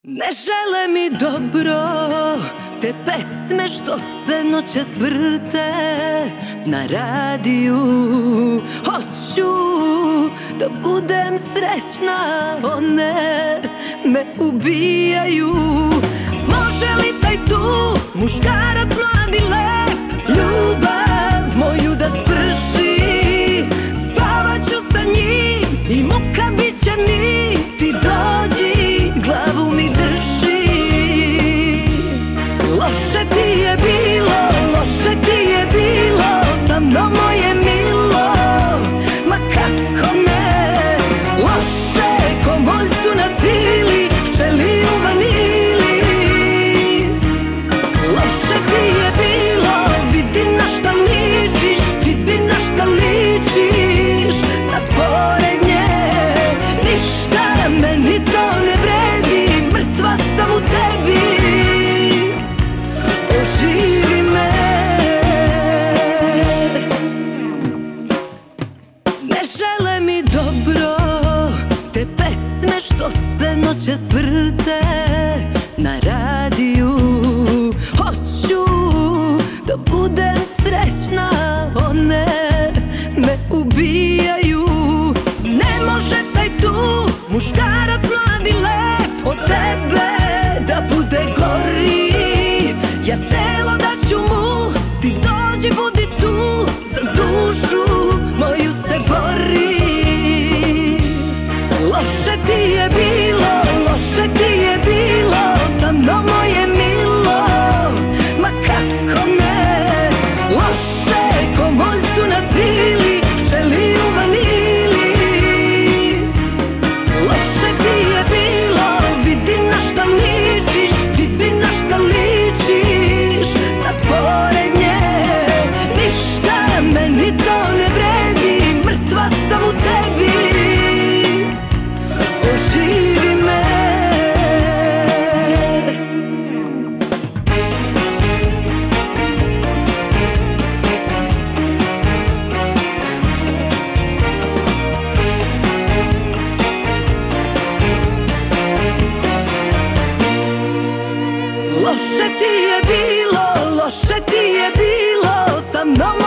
Ne žele mi dobro te pesme što se noćas vrte na radiju. Hoću da budem srećna, one me ubijaju. Može li taj tu muškarac mlad i lep ljubav moju da sprši? Spavaću sa njim i muka bit će mi. Ti dođi, glavu mi drži. Loše ti je bilo sa mnom moje milo. Ma kako ne, loše ko moljcu na cili, pčeli u vanili. Loše ti je bilo, vidi na šta ličiš, vidi na šta ličiš. Sad pored nje ništa meni to ne vredi, mrtva sam u tebi. Oživi me. Ne žele mi dobro te pesme što se noćas vrte na radiju. Hoću da budem srećna, one me ubijaju. Ne može taj tu muškarac mlad i lep od tebe da bude gori. Ja telo daću mu, ti dođi budi tu, za dušu moju se bori. Loše ti je bilo sa mnom moje milo. Ma kako ne, loše ko moljcu na cili, pčeli u vanili. Loše ti je bilo, vidi na šta ličiš, vidi na šta ličiš. Sad pored nje ništa meni to ne vredi, mrtva sam u tebi. Oživi me. Loše ti je bilo sa mnom